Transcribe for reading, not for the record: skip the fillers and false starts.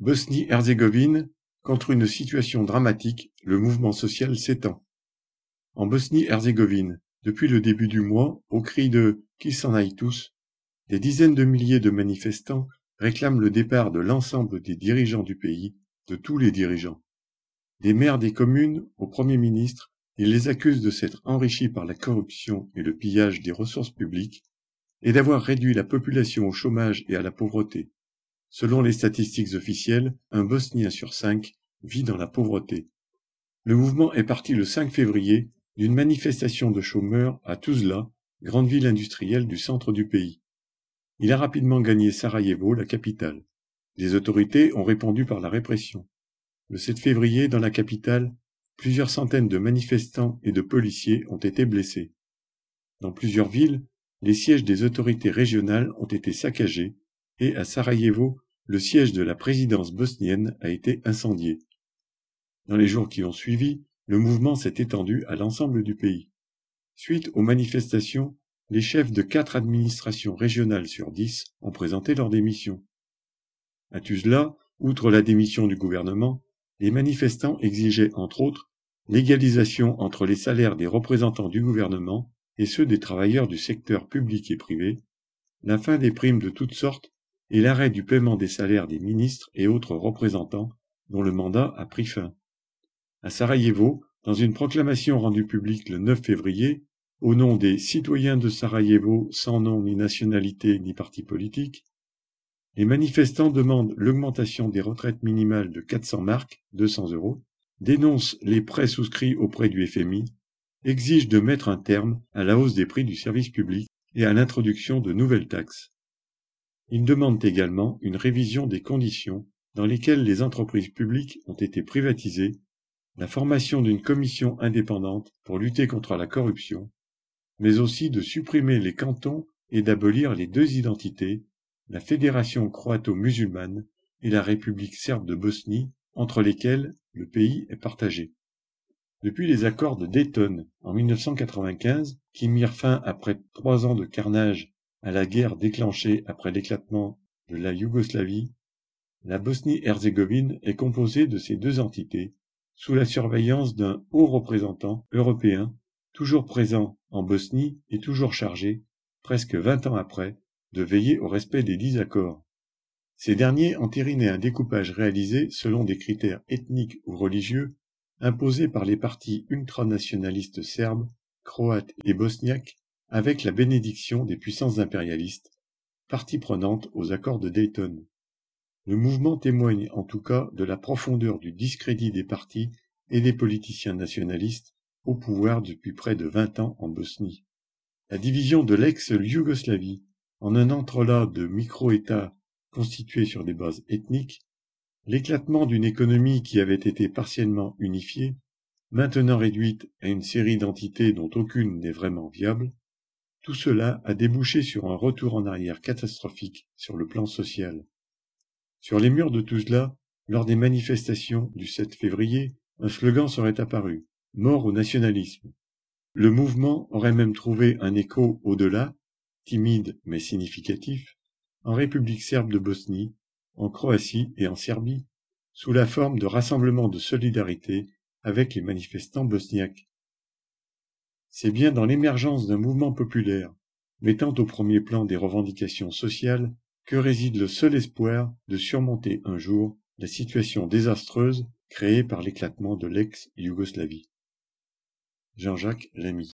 Bosnie-Herzégovine, contre une situation dramatique, le mouvement social s'étend. En Bosnie-Herzégovine, depuis le début du mois, au cri de « Qui s'en aille tous », des dizaines de milliers de manifestants réclament le départ de l'ensemble des dirigeants du pays, de tous les dirigeants. Des maires des communes au Premier ministre, ils les accusent de s'être enrichis par la corruption et le pillage des ressources publiques et d'avoir réduit la population au chômage et à la pauvreté. Selon les statistiques officielles, un Bosnien sur 5 vit dans la pauvreté. Le mouvement est parti le 5 février d'une manifestation de chômeurs à Tuzla, grande ville industrielle du centre du pays. Il a rapidement gagné Sarajevo, la capitale. Les autorités ont répondu par la répression. Le 7 février, dans la capitale, plusieurs centaines de manifestants et de policiers ont été blessés. Dans plusieurs villes, les sièges des autorités régionales ont été saccagés et à Sarajevo, le siège de la présidence bosnienne a été incendié. Dans les jours qui ont suivi, le mouvement s'est étendu à l'ensemble du pays. Suite aux manifestations, les chefs de 4 administrations régionales sur 10 ont présenté leur démission. À Tuzla, outre la démission du gouvernement, les manifestants exigeaient entre autres l'égalisation entre les salaires des représentants du gouvernement et ceux des travailleurs du secteur public et privé, la fin des primes de toutes sortes et l'arrêt du paiement des salaires des ministres et autres représentants dont le mandat a pris fin. À Sarajevo, dans une proclamation rendue publique le 9 février, au nom des citoyens de Sarajevo sans nom ni nationalité ni parti politique, les manifestants demandent l'augmentation des retraites minimales de 400 marks, 200 €, dénoncent les prêts souscrits auprès du FMI, exigent de mettre un terme à la hausse des prix du service public et à l'introduction de nouvelles taxes. Ils demandent également une révision des conditions dans lesquelles les entreprises publiques ont été privatisées, la formation d'une commission indépendante pour lutter contre la corruption, mais aussi de supprimer les cantons et d'abolir les 2 identités, la Fédération croato-musulmane et la République serbe de Bosnie, entre lesquelles le pays est partagé. Depuis les accords de Dayton en 1995, qui mirent fin après 3 ans de carnage à la guerre déclenchée après l'éclatement de la Yougoslavie, la Bosnie-Herzégovine est composée de ces 2 entités, sous la surveillance d'un haut représentant européen, toujours présent en Bosnie et toujours chargé, presque 20 ans après, de veiller au respect des 10 accords. Ces derniers entérinaient un découpage réalisé selon des critères ethniques ou religieux imposés par les partis ultranationalistes serbes, croates et bosniaques avec la bénédiction des puissances impérialistes, partie prenante aux accords de Dayton. Le mouvement témoigne en tout cas de la profondeur du discrédit des partis et des politiciens nationalistes au pouvoir depuis près de 20 ans en Bosnie. La division de l'ex-Yougoslavie en un entrelac de micro-États constitués sur des bases ethniques, l'éclatement d'une économie qui avait été partiellement unifiée, maintenant réduite à une série d'entités dont aucune n'est vraiment viable, tout cela a débouché sur un retour en arrière catastrophique sur le plan social. Sur les murs de Tuzla, lors des manifestations du 7 février, un slogan serait apparu « Mort au nationalisme ». Le mouvement aurait même trouvé un écho au-delà, timide mais significatif, en République serbe de Bosnie, en Croatie et en Serbie, sous la forme de rassemblements de solidarité avec les manifestants bosniaques. C'est bien dans l'émergence d'un mouvement populaire, mettant au premier plan des revendications sociales, que réside le seul espoir de surmonter un jour la situation désastreuse créée par l'éclatement de l'ex-Yougoslavie. Jean-Jacques Lamy.